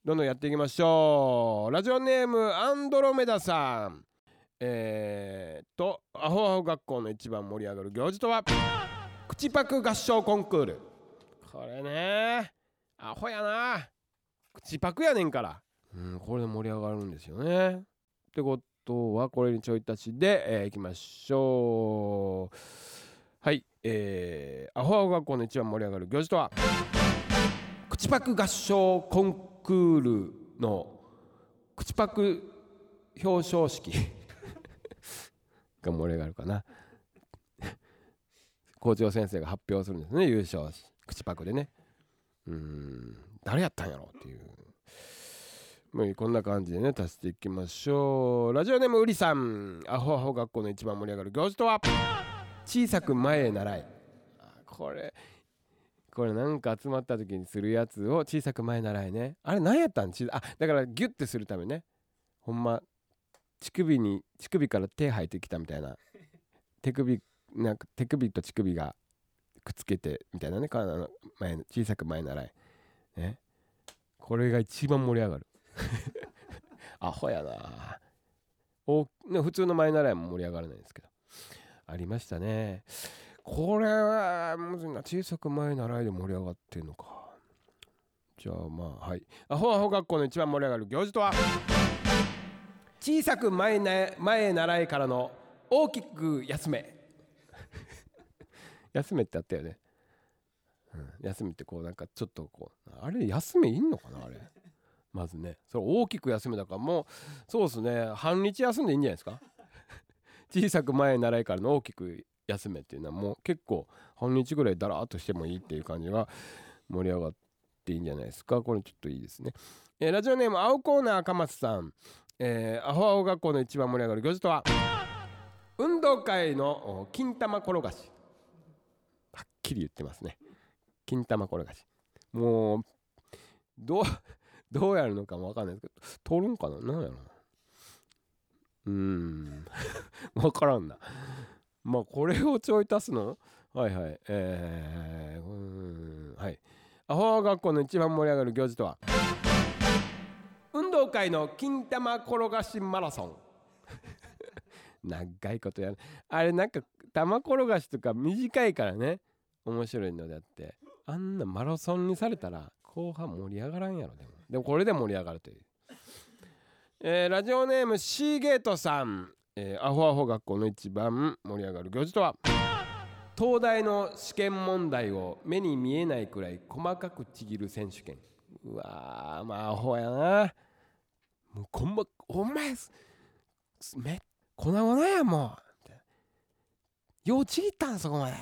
どんどんやっていきましょう。ラジオネームアンドロメダさん。アホアホ学校の一番盛り上がる行事とは口パク合唱コンクール。これね、アホやな、口パクやねんから、これで盛り上がるんですよね。ってことはこれにちょい足しで、いきましょう。はい、アホアホ学校の一番盛り上がる行事とは口パク合唱コンクールの口パク表彰式が盛り上がるかな。校長先生が発表するんですね、優勝口パクでね。誰やったんやろっていう、もうこんな感じでね足していきましょう。ラジオネームうりさん。アホアホ学校の一番盛り上がる行事とは小さく前へ習い。これなんか集まった時にするやつを小さく前へ習いね。あれ何やったん？だからギュッてするためね。ほんま乳首から手生えてきたみたいな、手首と乳首がくっつけてみたいなね、小さく前習いね。これが一番盛り上がるアホやな。普通の前習いも盛り上がらないんですけど、ありましたね。これはむずいな。小さく前習いで盛り上がってんのか。じゃあはい、アホアホ学校の一番盛り上がる行事とは小さく前へ習いからの大きく休め休めってあったよね。休みってなんかちょっとあれ休めいんのかな、あれ。まずね、それ大きく休めだから、もうそうですね、半日休んでいいんじゃないですか小さく前へ習いからの大きく休めっていうのはもう結構半日ぐらいだらーっとしてもいいっていう感じが盛り上がっていいんじゃないですか。これちょっといいですね。ラジオネーム青コーナーかますさん。アホアホ学校の一番盛り上がる行事とは運動会の金玉転がし。はっきり言ってますね、金玉転がし。もうどうやるのかも分かんないですけど、取るんかな、なんやろな。分からんな。これをちょい足すの。はいはい、はい。アホアホ学校の一番盛り上がる行事とは運動会の金玉転がしマラソン長いことやる。あれなんか玉転がしとか短いからね面白いのであって、あんなマラソンにされたら後半盛り上がらんやろ。でもこれで盛り上がるという、ラジオネームシーゲートさん。アホアホ学校の一番盛り上がる行事とは東大の試験問題を目に見えないくらい細かくちぎる選手権。うわー、アホやな。もうお前粉々やもう、ようちぎったんそこまで。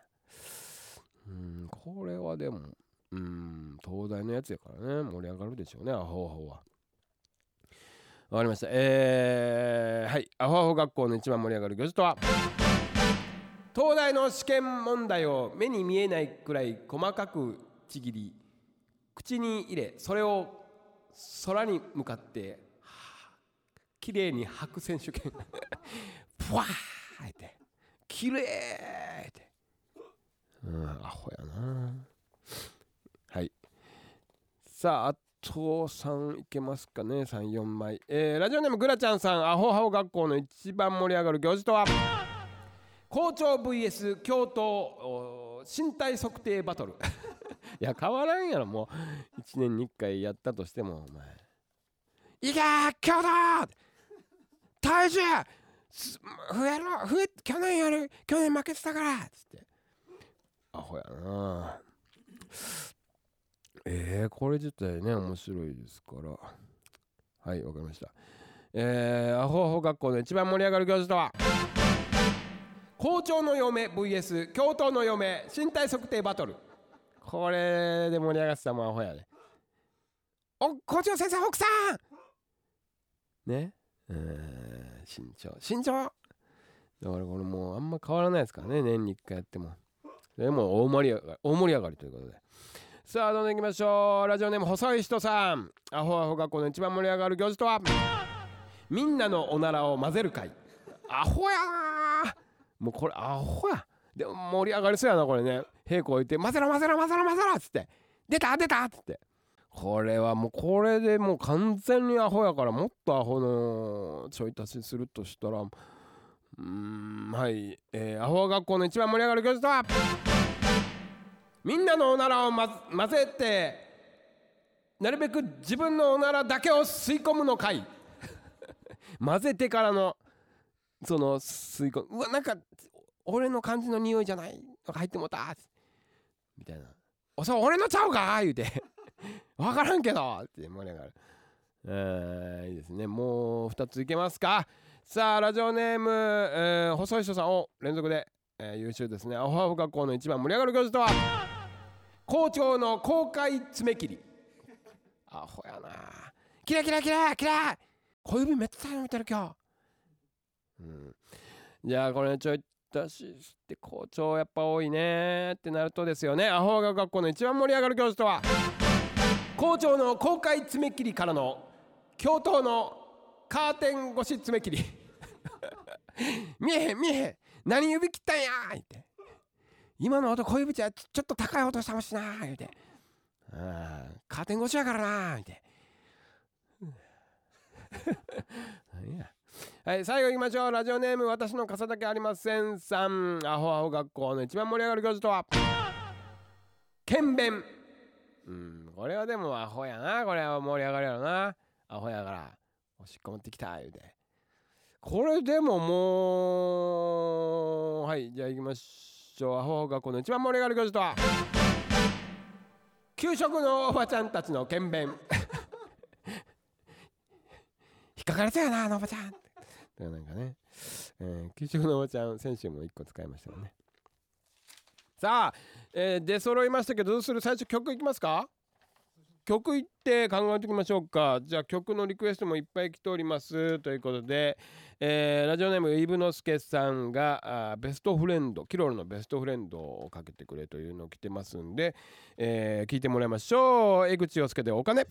これはでも東大のやつやからね、盛り上がるでしょうね、アホアホは。わかりました。はい、アホアホ学校の一番盛り上がる行事とは東大の試験問題を目に見えないくらい細かくちぎり口に入れ、それを空に向かってきれいに吐く選手権ふわーってきれいって、アホやな。はい、さああと3いけますかね、3、4枚。ラジオネームグラちゃんさん。アホアホ学校の一番盛り上がる行事とは校長 vs 教頭身体測定バトルいや変わらんやろ、もう1年に1回やったとしても、お前いけー教頭体重去年負けてたからっつって、アホやな。これ自体ね面白いですから。はい、わかりました。アホアホ学校の一番盛り上がる行事とは校長の嫁 vs 教頭の嫁身体測定バトル。これで盛り上がってたもんアホやね。校長先生奥さんね、身長だからこれもうあんま変わらないですからね、年に1回やっても。でも大盛り上がりということで、さあどんどんいきましょう。ラジオネーム細い人さん。アホアホ学校の一番盛り上がる行事とはみんなのおならを混ぜる会。アホやな。もうこれアホや。でも盛り上がりそうやなこれね。平行置いて混ぜろっつって、出たっつって、 これはもうこれでもう完全にアホやから、もっとアホのちょい足しするとしたら、はい、アホ学校の一番盛り上がる教室とは、みんなのおならを混ぜてなるべく自分のおならだけを吸い込むのかい混ぜてからのその吸い込む、うわなんか俺の感じの匂いじゃないのが入ってもうたみたいな、おそう俺のちゃうか言うて分からんけどって盛り上がる。いいですね。もう2ついけますか。さあラジオネーム、細い人さんを連続で、優秀ですね。アホハフ学校の一番盛り上がる教授とは、校長の公開爪切り。アホやな。キラキラキラキラ、小指めっちゃ伸びてる今日。じゃあこれちょい足しして校長やっぱ多いねってなるとですよね、アホ学校の一番盛り上がる教授とは、校長の公開爪切りからの教頭のカーテン越し爪切り見えへん見えへん、何指切ったんや言って、今の音小指じゃちょっと高い音したもしな言うて、カーテン越しやからな言うて何や。はい、最後いきましょう。ラジオネーム私の傘だけありませんさん、アホアホ学校の一番盛り上がる教授とは、検便。これはでもアホやな。これは盛り上がるやろな。アホやからおしっこ持ってきた言うて、これでももう、はい、じゃあ行きましょう。アホアホ学校の一番盛り上がる教授とは、給食のおばちゃんたちの検便引っかかれたよなあのおばちゃんってなんかね、給食のおばちゃん先週も1個使いましたよね。さあ、出揃いましたけどどうする。最初曲いきますか。曲いって考えておきましょうか。じゃあ曲のリクエストもいっぱい来ておりますということで、ラジオネームイブノスケさんがベストフレンド、キロルのベストフレンドをかけてくれというのを来てますんで、聞いてもらいましょう。江口洋介でお金。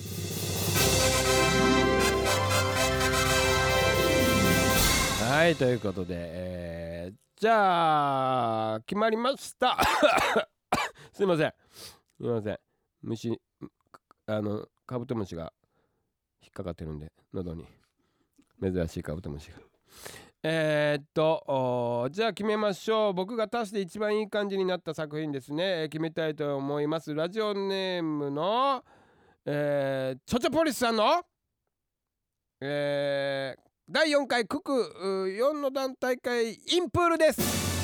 はい、ということで、じゃあ決まりましたすいません虫、カブトムシが引っかかってるんで、喉に珍しいカブトムシが。じゃあ決めましょう。僕が足して一番いい感じになった作品ですね、決めたいと思います。ラジオネームの、チョチョポリスさんの、第4回クク4の団大会インプールです。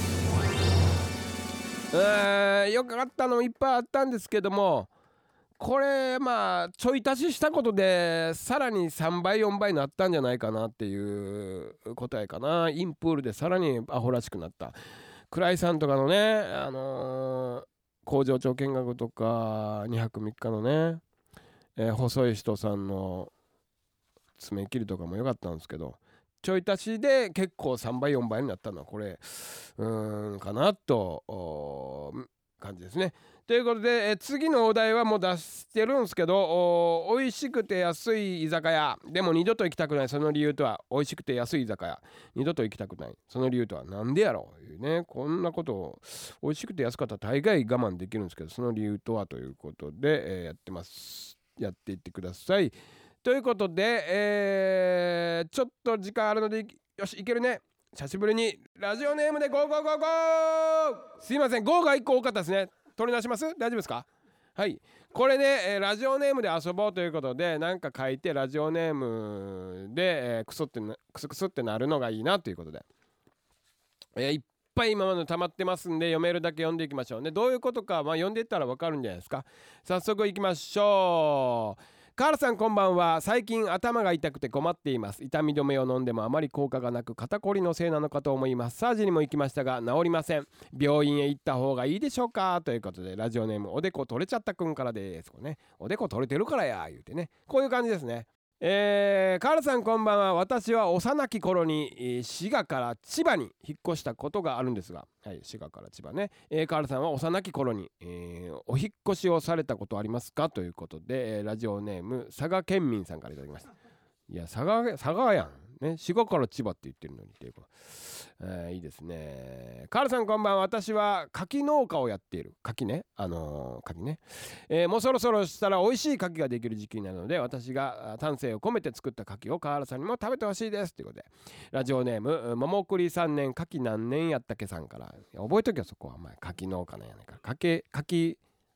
よかったのいっぱいあったんですけども、これまあちょい足ししたことでさらに3倍4倍になったんじゃないかなっていう答えかな。インプールでさらにアホらしくなった。倉井さんとかのね、工場長見学とか2泊3日のね、細い人さんの爪切りとかも良かったんですけど、ちょい足しで結構3倍4倍になったのはこれかなと感じですね。ということで、次のお題はもう出してるんですけど、美味しくて安い居酒屋でも二度と行きたくないその理由とは。美味しくて安い居酒屋二度と行きたくないその理由とはなんでやろういうね。こんなことを美味しくて安かったら大概我慢できるんですけど、その理由とはということで、やってます。やっていってください。ということで、ちょっと時間あるのでよしいけるね。久しぶりにラジオネームでゴーゴーゴーゴー。すいません、ゴーが1個多かったですね。取り直します？大丈夫ですか？はい、これで、ラジオネームで遊ぼうということで、なんか書いてラジオネームで、クスクスってなるのがいいなということで、いっぱい今まで溜まってますんで読めるだけ読んでいきましょうね。どういうことか、読んでいったら分かるんじゃないですか。早速いきましょう。カールさんこんばんは。最近頭が痛くて困っています。痛み止めを飲んでもあまり効果がなく、肩こりのせいなのかと思いマッサージにも行きましたが治りません。病院へ行った方がいいでしょうかということで、ラジオネームおでこ取れちゃったくんからです。これね、おでこ取れてるからや言うてね、こういう感じですね。カールさんこんばんは。私は幼き頃に滋賀から千葉に引っ越したことがあるんですが、はい、滋賀から千葉ね。カールさんは幼き頃に、お引っ越しをされたことありますかということで、ラジオネーム佐賀県民さんからいただきました。いや佐賀やんね、滋賀から千葉って言ってるのにっていうか、いいですね。カールさんこんばんは。私は柿農家をやっている。柿ね、柿ね、もうそろそろしたら美味しい柿ができる時期になるので、私が丹精を込めて作った柿をカールさんにも食べてほしいですということで、ラジオネーム桃栗3年柿何年やったっけさんから、覚えとけよそこは。お前柿農家なんやねんから、柿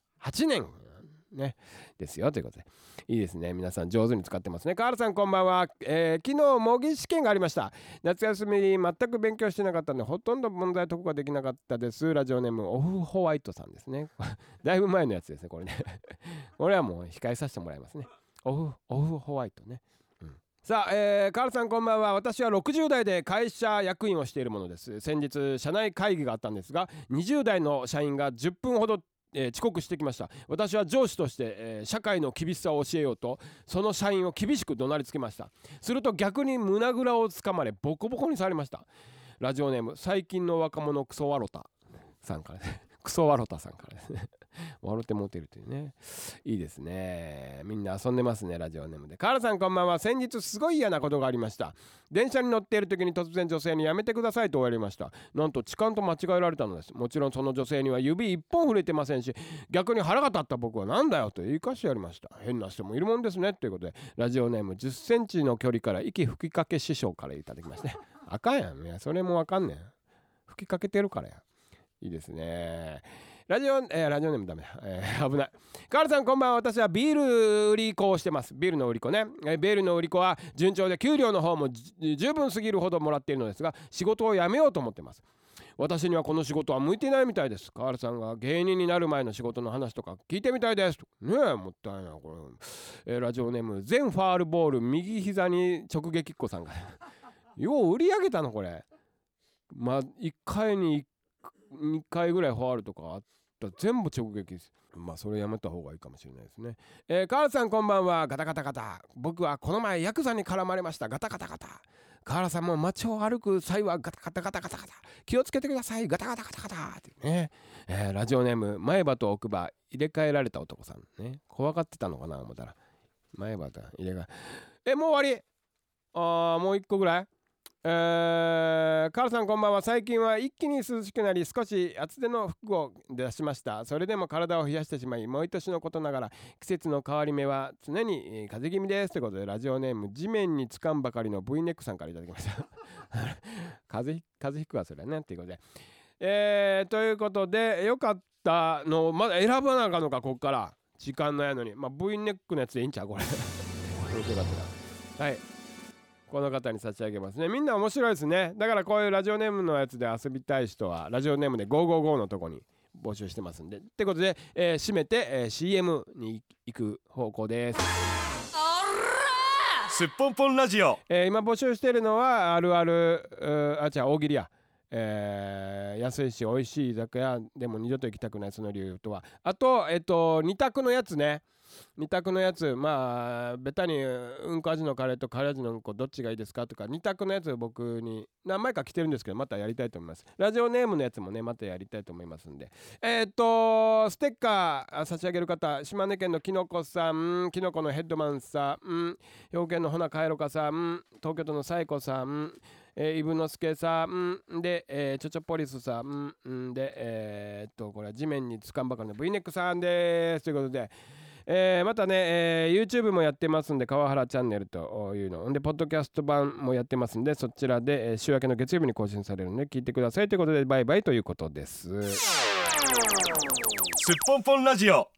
8年ねですよということで、いいですね。皆さん上手に使ってますね。カールさんこんばんは。昨日模擬試験がありました。夏休みに全く勉強してなかったのでほとんど問題解くができなかったです。ラジオネームオフホワイトさんですね。だいぶ前のやつですねこれね。これはもう控えさせてもらいますね。オフホワイトね。さあ、カールさんこんばんは。私は60代で会社役員をしているものです。先日社内会議があったんですが、20代の社員が10分ほど遅刻してきました。私は上司として、社会の厳しさを教えようとその社員を厳しく怒鳴りつけました。すると逆に胸ぐらをつかまれボコボコにされました。ラジオネーム最近の若者クソワロタさんからですクソワロタさんからですね。笑ってモテるというね、いいですね。みんな遊んでますね。ラジオネームで。カールさんこんばんは。先日すごい嫌なことがありました。電車に乗っている時に突然女性にやめてくださいと言われました。なんと痴漢と間違えられたのです。もちろんその女性には指一本触れてませんし、逆に腹が立った僕はなんだよと言い返してやりました。変な人もいるもんですねということで、ラジオネーム10センチの距離から息吹きかけ師匠からいただきましたね。あかんやん。いやそれもわかんねん。吹きかけてるからや。いいですね。ラジオネームダメだ、危ない。カールさんこんばんは。私はビール売り子をしてます。ビールの売り子ね。ビールの売り子は順調で給料の方も十分すぎるほどもらっているのですが、仕事を辞めようと思ってます。私にはこの仕事は向いていないみたいです。カールさんが芸人になる前の仕事の話とか聞いてみたいですね。えもったいないこれ、ラジオネーム全ファールボール右膝に直撃っ子さんがよう売り上げたのこれ。まあ1回に2回ぐらいファールとかあったら全部直撃です。まあそれやめた方がいいかもしれないですね。カールさんこんばんは。ガタガタガタ。僕はこの前ヤクザに絡まれました。ガタガタガタ。カールさんも街を歩く際はガタガタガタガタガタ気をつけてください。ガタガタガタガタってね。ラジオネーム前歯と奥歯入れ替えられた男さんね。怖がってたのかな思ったら前歯と入れ替えもう終わり。もう一個ぐらい。カールさんこんばんは。最近は一気に涼しくなり少し厚手の服を出しました。それでも体を冷やしてしまい毎年のことながら季節の変わり目は常に風邪気味ですということで、ラジオネーム地面につかんばかりの V ネックさんからいただきました風邪ひくわそれねということで、ということでよかったのまだ選ばなあかんのかこっから時間ないのに、まあ V ネックのやつでいいんちゃうこれよかったな。はい、この方に差し上げますね。みんな面白いですね。だからこういうラジオネームのやつで遊びたい人はラジオネームで555のとこに募集してますんで。ってことで、締めて、CM に行く方向です。 すっぽんぽんラジオ、 今募集しているのはあるある大喜利や、安いし美味しい居酒屋でも二度と行きたくないその理由とは、あと二択のやつね。二択のやつ、まあベタにうんこ味のカレーとカレー味のうんこどっちがいいですかとか二択のやつを僕に何枚か来てるんですけどまたやりたいと思います。ラジオネームのやつもねまたやりたいと思いますんで、ステッカー差し上げる方、島根県のきのこさん、きのこのヘッドマンさん、兵庫県のほなかえろかさん、東京都のさいこさん、イブノスケさんで、チョチョポリスさんで、これは地面につかんばかりの V ネックさんですということで、またね、YouTube もやってますんで川原チャンネルというのでポッドキャスト版もやってますんでそちらで、週明けの月曜日に更新されるので聞いてくださいということでバイバイということです。 すっぽんぽんラジオ。